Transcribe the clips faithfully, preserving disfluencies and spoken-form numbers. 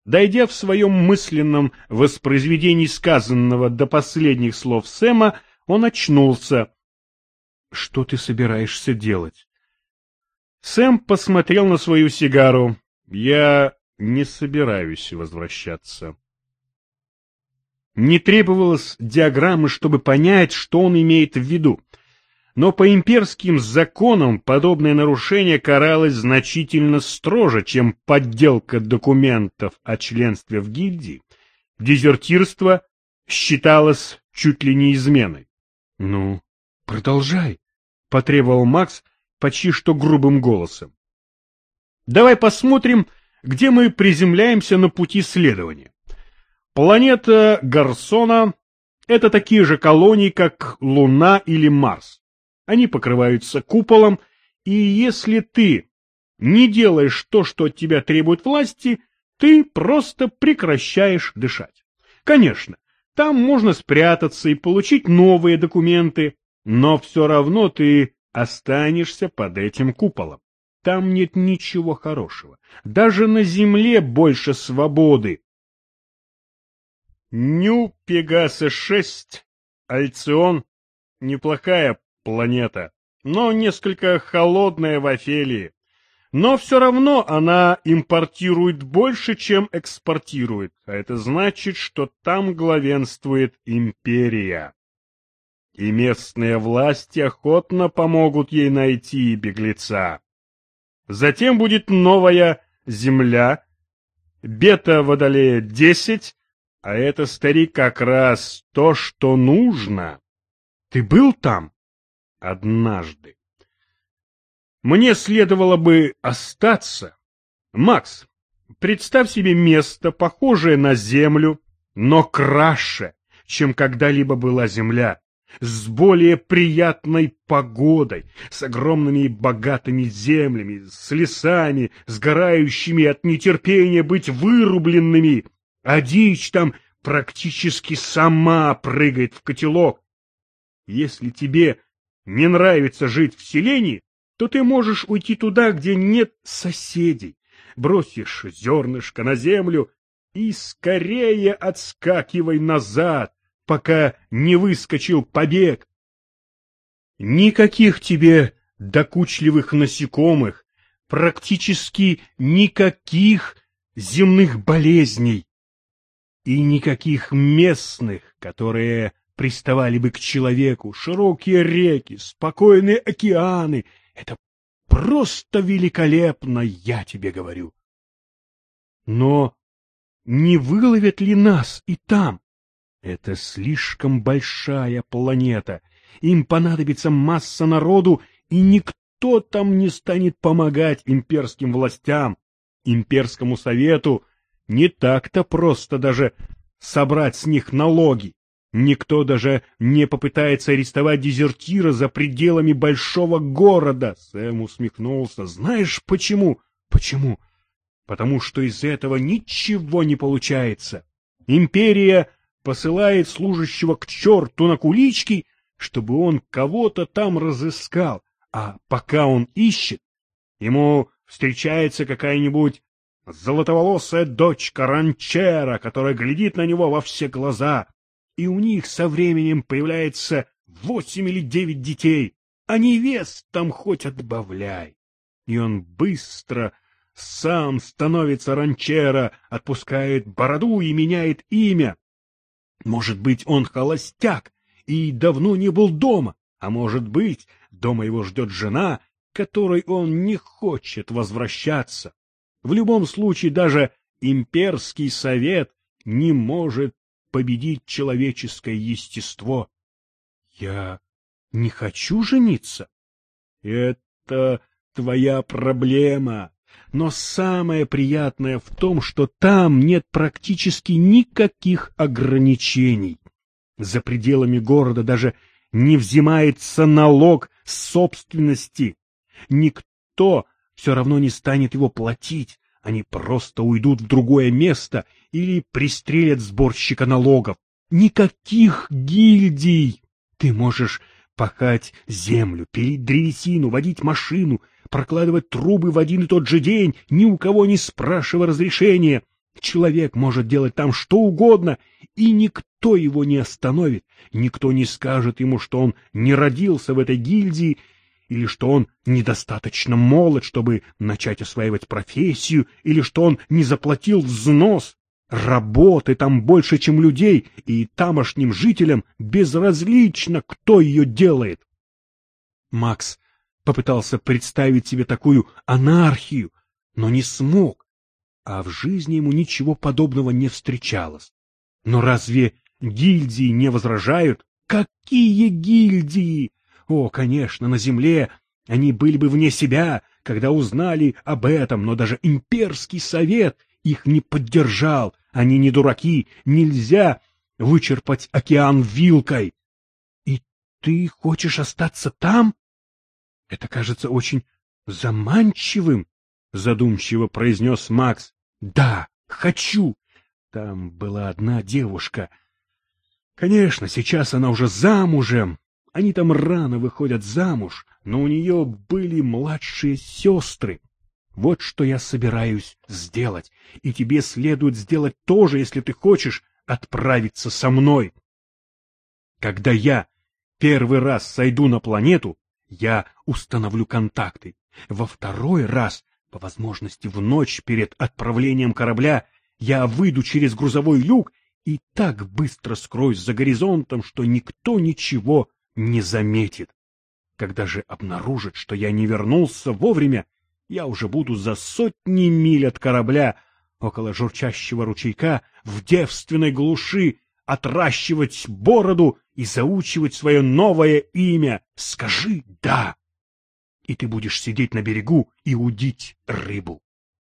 Дойдя в своем мысленном воспроизведении сказанного до последних слов Сэма, он очнулся. — Что ты собираешься делать? Сэм посмотрел на свою сигару. — Я не собираюсь возвращаться. Не требовалось диаграммы, чтобы понять, что он имеет в виду. Но по имперским законам подобное нарушение каралось значительно строже, чем подделка документов о членстве в гильдии. Дезертирство считалось чуть ли не изменой. — Ну, продолжай, — потребовал Макс почти что грубым голосом. — Давай посмотрим, где мы приземляемся на пути следования. Планета Гарсона — это такие же колонии, как Луна или Марс. Они покрываются куполом, и если ты не делаешь то, что от тебя требует власти, ты просто прекращаешь дышать. Конечно, там можно спрятаться и получить новые документы, но все равно ты останешься под этим куполом. Там нет ничего хорошего. Даже на Земле больше свободы. Нью Пегаса шесть, Альцион, неплохая планета, но несколько холодная в Офелии. Но все равно она импортирует больше, чем экспортирует, а это значит, что там главенствует империя. И местные власти охотно помогут ей найти беглеца. Затем будет новая Земля, Бета Водолея десять, а это, старик, как раз то, что нужно. Ты был там? Однажды. Мне следовало бы остаться. Макс, представь себе место, похожее на Землю, но краше, чем когда-либо была Земля, с более приятной погодой, с огромными и богатыми землями, с лесами, сгорающими от нетерпения быть вырубленными, а дичь там практически сама прыгает в котелок. Если тебе не нравится жить в селении, то ты можешь уйти туда, где нет соседей, бросишь зернышко на землю и скорее отскакивай назад, пока не выскочил побег. Никаких тебе докучливых насекомых, практически никаких земных болезней и никаких местных, которые приставали бы к человеку, широкие реки, спокойные океаны. Это просто великолепно, я тебе говорю. Но не выловят ли нас и там? Это слишком большая планета. Им понадобится масса народу, и никто там не станет помогать имперским властям. Имперскому совету не так-то просто даже собрать с них налоги. Никто даже не попытается арестовать дезертира за пределами большого города. Сэм усмехнулся. Знаешь почему? Почему? Потому что из этого ничего не получается. Империя посылает служащего к черту на кулички, чтобы он кого-то там разыскал. А пока он ищет, ему встречается какая-нибудь золотоволосая дочка ранчера, которая глядит на него во все глаза. И у них со временем появляется восемь или девять детей, а невест там хоть отбавляй. И он быстро сам становится ранчера, отпускает бороду и меняет имя. Может быть, он холостяк и давно не был дома, а может быть, дома его ждет жена, к которой он не хочет возвращаться. В любом случае, даже имперский совет не может победить человеческое естество. Я не хочу жениться. Это твоя проблема. Но самое приятное в том, что там нет практически никаких ограничений. За пределами города даже не взимается налог с собственности. Никто все равно не станет его платить. Они просто уйдут в другое место или пристрелят сборщика налогов. Никаких гильдий. Ты можешь пахать землю, пилить древесину, водить машину, прокладывать трубы в один и тот же день, ни у кого не спрашивая разрешения. Человек может делать там что угодно, и никто его не остановит, никто не скажет ему, что он не родился в этой гильдии, или что он недостаточно молод, чтобы начать осваивать профессию, или что он не заплатил взнос. Работы там больше, чем людей, и тамошним жителям безразлично, кто ее делает. Макс попытался представить себе такую анархию, но не смог. А в жизни ему ничего подобного не встречалось. Но разве гильдии не возражают? Какие гильдии? О, конечно, на земле они были бы вне себя, когда узнали об этом, но даже имперский совет их не поддержал. Они не дураки, нельзя вычерпать океан вилкой. И ты хочешь остаться там? Это кажется очень заманчивым, задумчиво произнес Макс. Да, хочу. Там была одна девушка. Конечно, сейчас она уже замужем. Они там рано выходят замуж, но у нее были младшие сестры. Вот что я собираюсь сделать. И тебе следует сделать то же, если ты хочешь отправиться со мной. Когда я первый раз сойду на планету, я установлю контакты. Во второй раз, по возможности в ночь перед отправлением корабля, я выйду через грузовой люк и так быстро скроюсь за горизонтом, что никто ничего не заметит. Когда же обнаружат, что я не вернулся вовремя, я уже буду за сотни миль от корабля, около журчащего ручейка, в девственной глуши, отращивать бороду и заучивать свое новое имя. Скажи «да», и ты будешь сидеть на берегу и удить рыбу.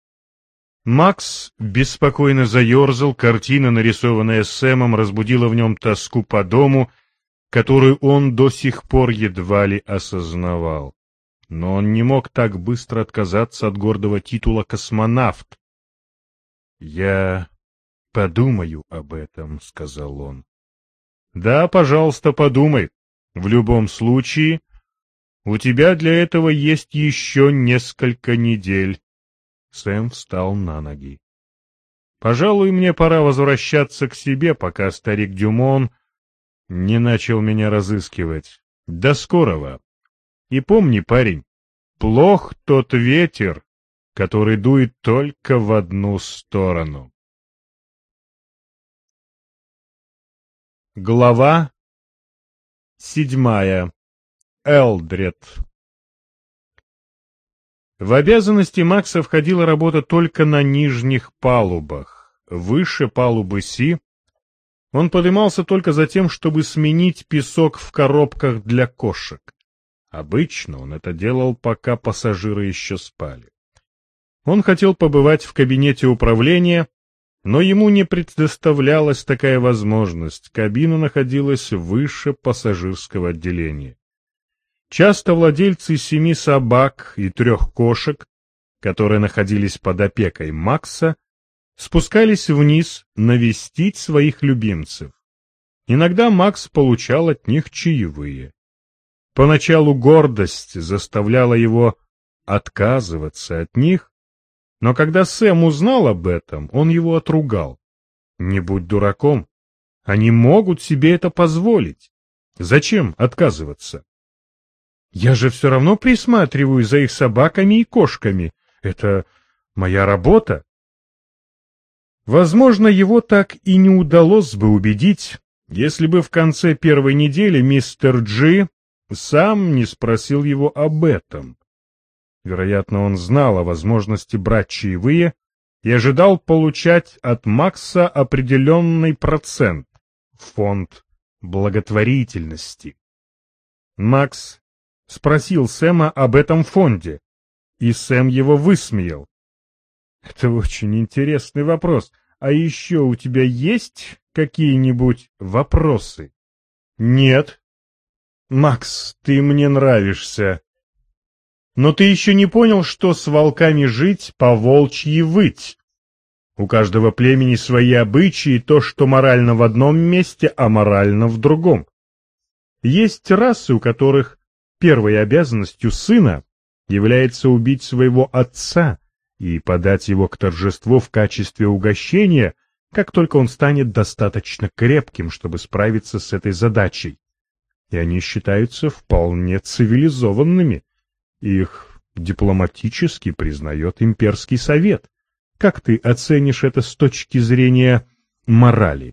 Макс беспокойно заерзал, картина, нарисованная Сэмом, разбудила в нем тоску по дому, которую он до сих пор едва ли осознавал. Но он не мог так быстро отказаться от гордого титула «космонавт». «Я подумаю об этом», — сказал он. «Да, пожалуйста, подумай. В любом случае, у тебя для этого есть еще несколько недель». Сэм встал на ноги. «Пожалуй, мне пора возвращаться к себе, пока старик Дюмон не начал меня разыскивать. До скорого. И помни, парень, плох тот ветер, который дует только в одну сторону». Глава седьмая. Элдред. В обязанности Макса входила работа только на нижних палубах. Выше палубы Си он поднимался только за тем, чтобы сменить песок в коробках для кошек. Обычно он это делал, пока пассажиры еще спали. Он хотел побывать в кабинете управления, но ему не предоставлялась такая возможность. Кабина находилась выше пассажирского отделения. Часто владельцы семи собак и трех кошек, которые находились под опекой Макса, спускались вниз навестить своих любимцев. Иногда Макс получал от них чаевые. Поначалу гордость заставляла его отказываться от них, но когда Сэм узнал об этом, он его отругал. Не будь дураком, они могут себе это позволить. Зачем отказываться? Я же все равно присматриваю за их собаками и кошками. Это моя работа. Возможно, его так и не удалось бы убедить, если бы в конце первой недели мистер Джи сам не спросил его об этом. Вероятно, он знал о возможности брать чаевые и ожидал получать от Макса определенный процент — фонд благотворительности. Макс спросил Сэма об этом фонде, и Сэм его высмеял. «Это очень интересный вопрос. А еще у тебя есть какие-нибудь вопросы?» «Нет». «Макс, ты мне нравишься. Но ты еще не понял, что с волками жить, по-волчьи выть. У каждого племени свои обычаи, то, что морально в одном месте, а морально в другом. Есть расы, у которых первой обязанностью сына является убить своего отца, и подать его к торжеству в качестве угощения, как только он станет достаточно крепким, чтобы справиться с этой задачей. И они считаются вполне цивилизованными. Их дипломатически признает имперский совет. Как ты оценишь это с точки зрения морали?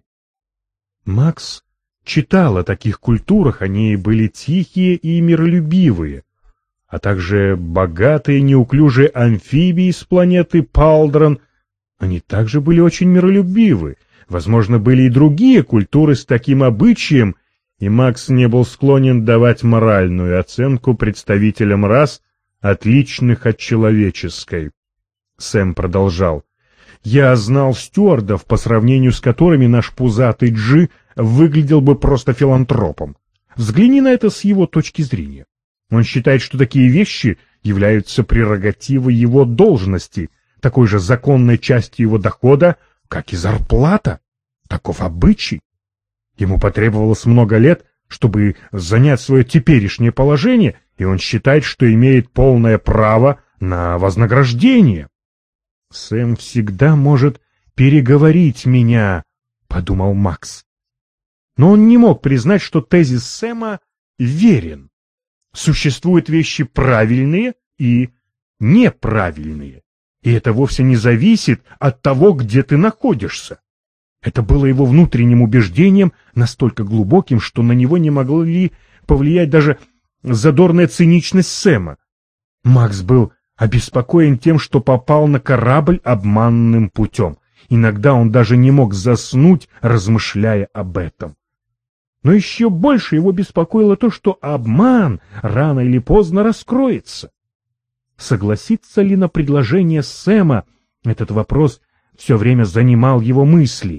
Макс читал о таких культурах, они были тихие и миролюбивые, а также богатые неуклюжие амфибии с планеты Палдрон. Они также были очень миролюбивы. Возможно, были и другие культуры с таким обычаем, и Макс не был склонен давать моральную оценку представителям рас, отличных от человеческой. Сэм продолжал. «Я знал стюардов, по сравнению с которыми наш пузатый Джи выглядел бы просто филантропом. Взгляни на это с его точки зрения. Он считает, что такие вещи являются прерогативой его должности, такой же законной частью его дохода, как и зарплата. Таков обычай. Ему потребовалось много лет, чтобы занять свое теперешнее положение, и он считает, что имеет полное право на вознаграждение. «Сэм всегда может переговорить меня», — подумал Макс. Но он не мог признать, что тезис Сэма верен. Существуют вещи правильные и неправильные, и это вовсе не зависит от того, где ты находишься. Это было его внутренним убеждением, настолько глубоким, что на него не могли повлиять даже задорная циничность Сэма. Макс был обеспокоен тем, что попал на корабль обманным путем. Иногда он даже не мог заснуть, размышляя об этом. Но еще больше его беспокоило то, что обман рано или поздно раскроется. Согласиться ли на предложение Сэма, этот вопрос все время занимал его мысли.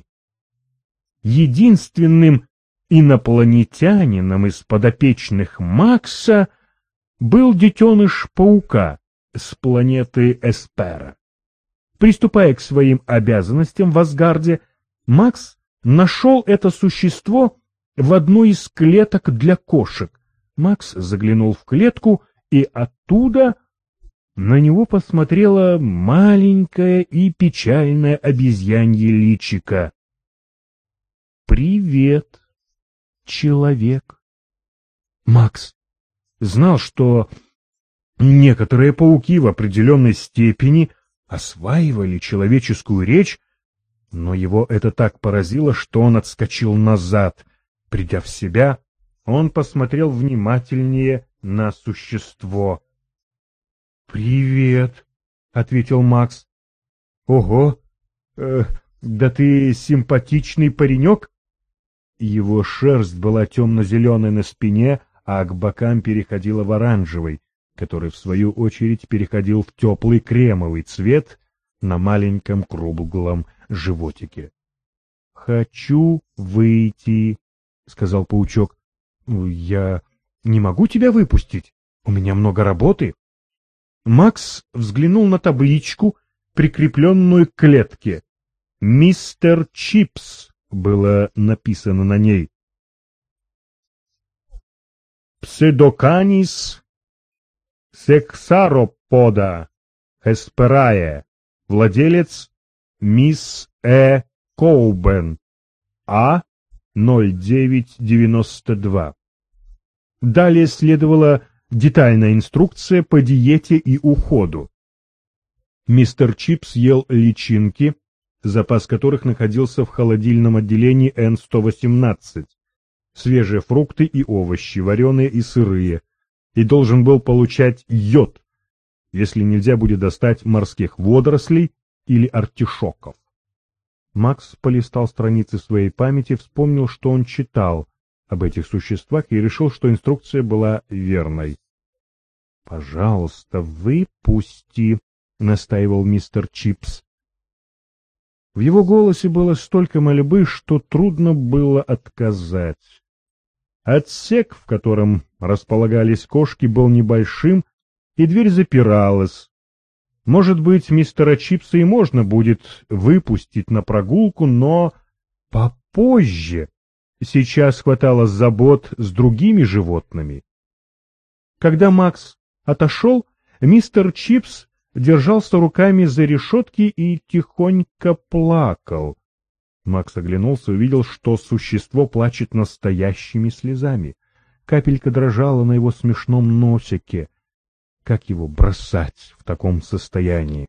Единственным инопланетянином из подопечных Макса был детеныш паука с планеты Эспера. Приступая к своим обязанностям в Асгарде, Макс нашел это существо в одной из клеток для кошек. Макс заглянул в клетку, и оттуда на него посмотрело маленькое и печальное обезьянье личико. «Привет, человек». Макс знал, что некоторые пауки в определенной степени осваивали человеческую речь, но его это так поразило, что он отскочил назад. Придя в себя, он посмотрел внимательнее на существо. «Привет», — ответил Макс. «Ого, э, да ты симпатичный паренек». Его шерсть была темно-зеленой на спине, а к бокам переходила в оранжевый, который, в свою очередь, переходил в теплый кремовый цвет на маленьком круглом животике. «Хочу выйти», — сказал паучок. «Я не могу тебя выпустить. У меня много работы». Макс взглянул на табличку, прикрепленную к клетке. «Мистер Чипс» было написано на ней. «Пседоканис сексаропода хесперае. Владелец мисс Э. Коубен. А ноль девять девяносто два». Далее следовала детальная инструкция по диете и уходу. Мистер Чипс ел личинки, запас которых находился в холодильном отделении Н сто восемнадцать, свежие фрукты и овощи, вареные и сырые, и должен был получать йод, если нельзя будет достать морских водорослей или артишоков. Макс полистал страницы своей памяти, вспомнил, что он читал об этих существах, и решил, что инструкция была верной. «Пожалуйста, выпусти», — настаивал мистер Чипс. В его голосе было столько мольбы, что трудно было отказать. Отсек, в котором располагались кошки, был небольшим, и дверь запиралась. Может быть, мистера Чипса и можно будет выпустить на прогулку, но попозже. Сейчас хватало забот с другими животными. Когда Макс отошел, мистер Чипс держался руками за решетки и тихонько плакал. Макс оглянулся и увидел, что существо плачет настоящими слезами. Капелька дрожала на его смешном носике. Как его бросать в таком состоянии?